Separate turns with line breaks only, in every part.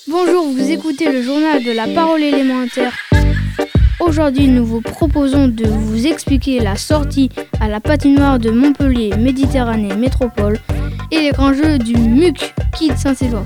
Bonjour, vous écoutez le journal de la parole élémentaire. Aujourd'hui, nous vous proposons de vous expliquer la sortie à la patinoire de Montpellier Méditerranée Métropole et les grands jeux du MUC Kids Saint-Éloi.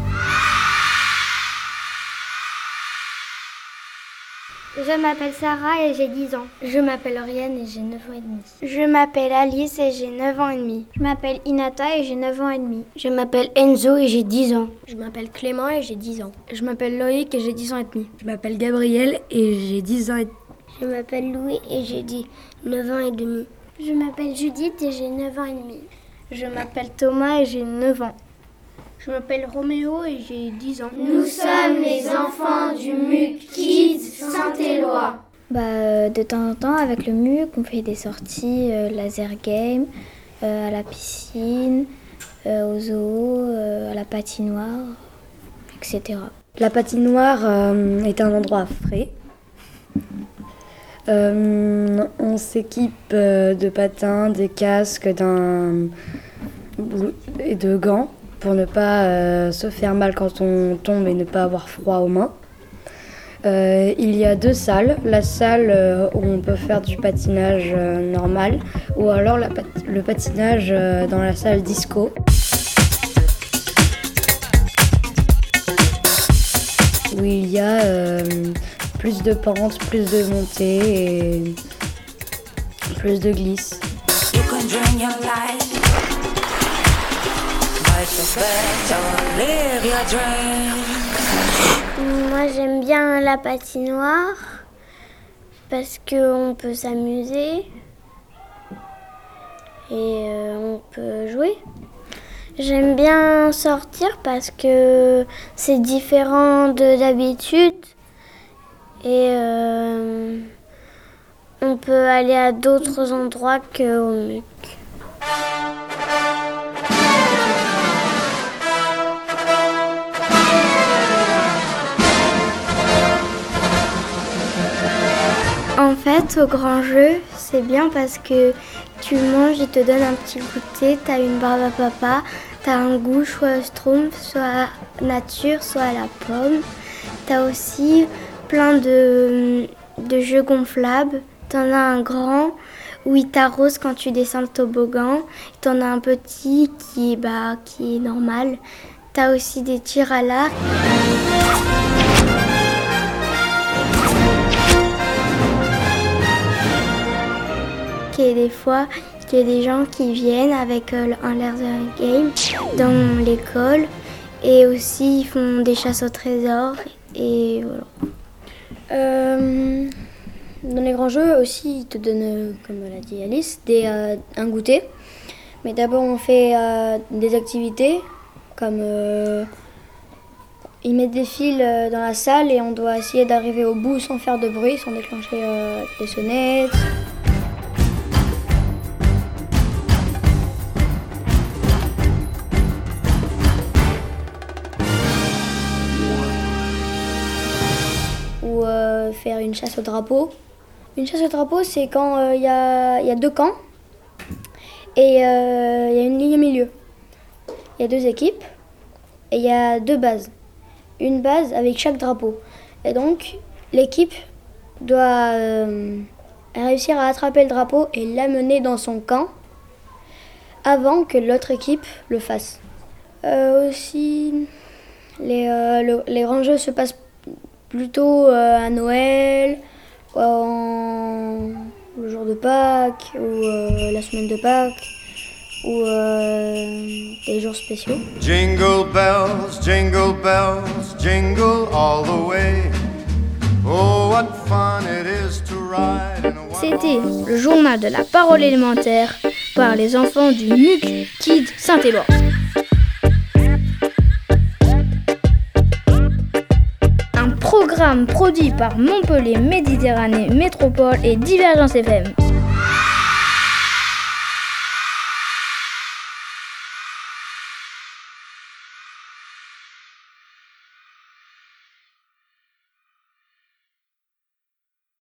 Je m'appelle Sarah et j'ai 10 ans. Je m'appelle Oriane et j'ai 9 ans et demi.
Je m'appelle Alice et j'ai 9 ans et demi.
Je m'appelle Inata et j'ai 9 ans et demi.
Je m'appelle Enzo et j'ai 10 ans.
Je m'appelle Clément et j'ai 10 ans.
Je m'appelle Loïc et j'ai 10 ans et demi.
Je m'appelle Gabriel et j'ai 10 ans et demi.
Je m'appelle Louis et j'ai 9 ans et demi.
Je m'appelle Judith et j'ai 9 ans et demi.
Je m'appelle Thomas et j'ai 9 ans.
Je m'appelle Roméo et j'ai 10 ans.
Nous sommes les enfants du MUC Kids Saint-Éloi.
De temps en temps, avec le MUC, on fait des sorties laser game, à la piscine, au zoo, à la patinoire, etc.
La patinoire est un endroit frais. On s'équipe de patins, des casques et de gants pour ne pas se faire mal quand on tombe et ne pas avoir froid aux mains. Il y a 2 salles, la salle où on peut faire du patinage normal ou alors le patinage dans la salle disco. Où il y a plus de pentes, plus de montées et plus de glisse.
Moi j'aime bien la patinoire parce qu'on peut s'amuser et on peut jouer. J'aime bien sortir parce que c'est différent de d'habitude et on peut aller à d'autres endroits qu'au MUC.
En fait, au grand jeu, c'est bien parce que tu manges, ils te donnent un petit goûter, t'as une barbe à papa, t'as un goût soit Schtroumpf, soit nature, soit la pomme. T'as aussi plein de jeux gonflables. T'en as un grand où il t'arrose quand tu descends le toboggan. T'en as un petit qui est normal. T'as aussi des tirs à l'arc. Et des fois, il y a des gens qui viennent avec un laser game dans l'école et aussi ils font des chasses au trésor et voilà.
Dans les grands jeux aussi, ils te donnent, comme l'a dit Alice, un goûter. Mais d'abord, on fait des activités comme ils mettent des fils dans la salle et on doit essayer d'arriver au bout sans faire de bruit, sans déclencher des sonnettes. Ou faire une chasse au drapeau. Une chasse au drapeau, c'est quand il y a 2 camps et il y a une ligne au milieu. Il y a 2 équipes et il y a 2 bases. Une base avec chaque drapeau. Et donc, l'équipe doit réussir à attraper le drapeau et l'amener dans son camp avant que l'autre équipe le fasse. Aussi, les grands jeux se passent plutôt à Noël, le jour de Pâques, ou la semaine de Pâques, ou des jours spéciaux.
Jingle bells, jingle all the way. Oh, what fun it is to ride in a...
C'était le journal de la parole élémentaire par les enfants du MUC Kids Saint-Éloi. Programme produit par Montpellier Méditerranée Métropole et Divergence FM.